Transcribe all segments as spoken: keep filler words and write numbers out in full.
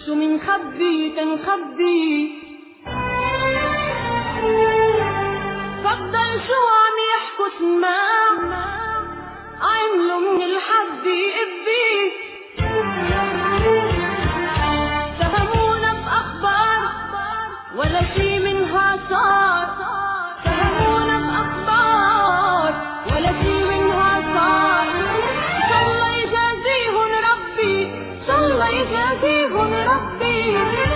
شو منخبي تنخبي فضل شو عم يحكوا سماع عملوا من الحبي إبي فهمونا بأخبار ولا شي منها صار فهمونا بأخبار ولا شي منها صار إن شاء الله يجازيهن ربي إن شاء الله يجازيهن ربي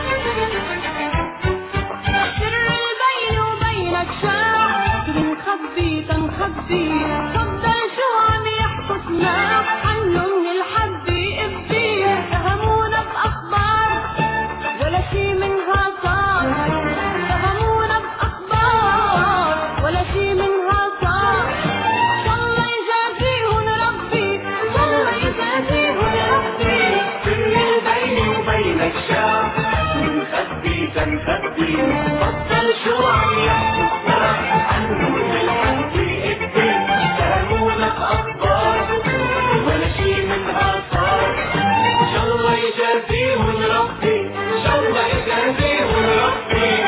سر البين وبينك شاع شو منخبي تنخبي فضل شو عم يحكوا سماع عنه من الحبي إبي فهمونا بأخبار ولا شي منها صار فهمونا بأخبار ولا شي منها صار إن شاء الله يجازيهن ربي إن شاء الله يجازيهن ربي سر البين وبينك شاع شو منخبي تنخبي فضل شو عم يحكوا سماع عنه من الحبي إبي فهمونا بأخبار ولا شي منها صار إن شاء الله يجازيهن ربي إن شاء الله يجازيهن ربي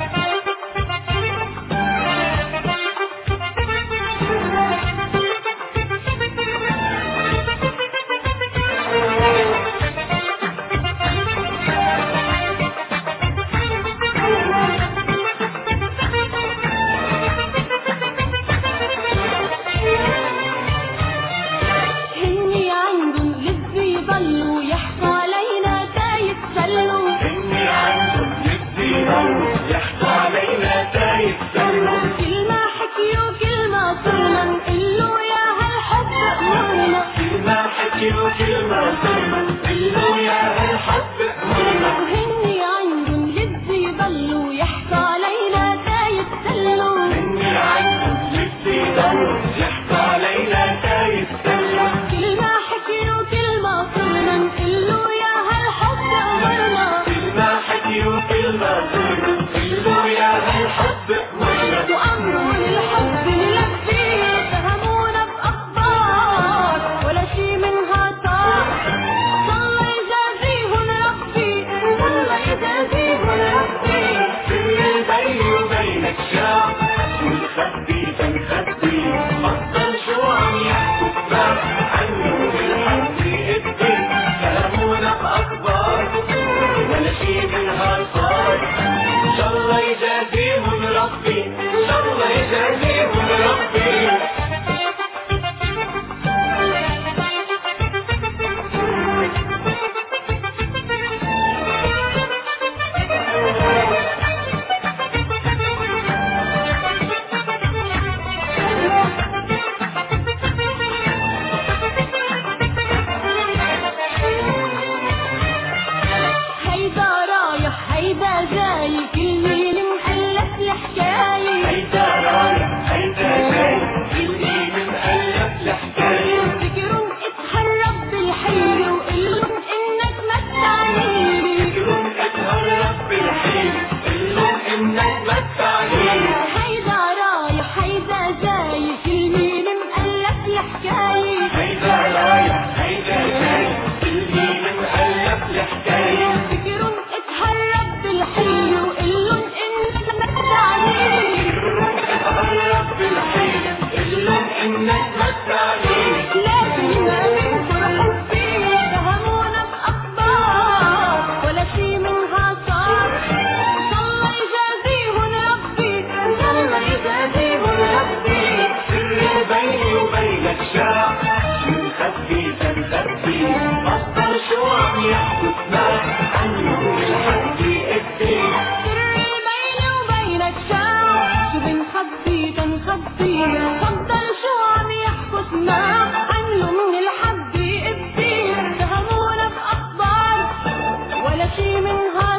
هني عندهم لسه يضلوا يحكوا علينا تا يتسلوا إني عندهم لسه يضلوا يحكوا علينا تا يتسلوا كل ما حكيوا كل ما صرنا نقلوا يا هالحب أمرنا كل ما حكيوا كل ما صرنا نقلوا يا هالحب أمرنا وهني عندهم لسه يضلوا يحكوا علينا تا يتسلوا إني عندهم لسه يضلوا يحكوا علينا تا يتسلوا كل ما حكيوا كل ما صرنا نقلوا يا هالحب أمرنا كل ما حكيوا كل ما صرنا نقلوا يا هالحب أمرنا وأمروا للحب نلبي فهمونا بأخبار ولا شي منها صار إن شاء الله يجازيهن ربي إن شاء الله يجازيهن ربي سر البين وبينك شاع شو منخبي تنخبي فضل شو عم يحكوا سماع عنه بالحبي إبي فهمونا بأخبار ولا شي منها صار إن شاء الله يجازيهم ربي إن شاء الله يجازيهم ربي هيدا رايح هيدا جاي كل مين مؤلف الحكاية هيدا رايح هيدا جاي كلي من ألف الحكاية فكرهم اتهرب بالحيل وقلهم إنك ما تعنيني فكرهم اتهرب بالحيل قلهم إنك ما تعنيني هيدا رايح هيدا جاي كل مين مؤلف الحكاية هيدا رايح هيدا جاي كلي من ألف الحكاية فكرهم اتهرب بالحيل وقلهم إنك ما تعنيني اتهرب بالحيل قلهم إنك ما تعنيني لكن ما منكر حبي فهمونا بأخبار ولا شي منها صار إن شاء الله يجازيهن ربي إن شاء الله يجازيهن ربي سر بيني وبينك شاع شو منخبي تنخبي أصدر شو عم يحكوا سماع عنه بالحبي إبي سر بيني وبينك شاع شو بنخبي تنخبي فضل شو عم يحكوا سماع عنه من الحبي إبي فهمونا بأخبار ولا شي منها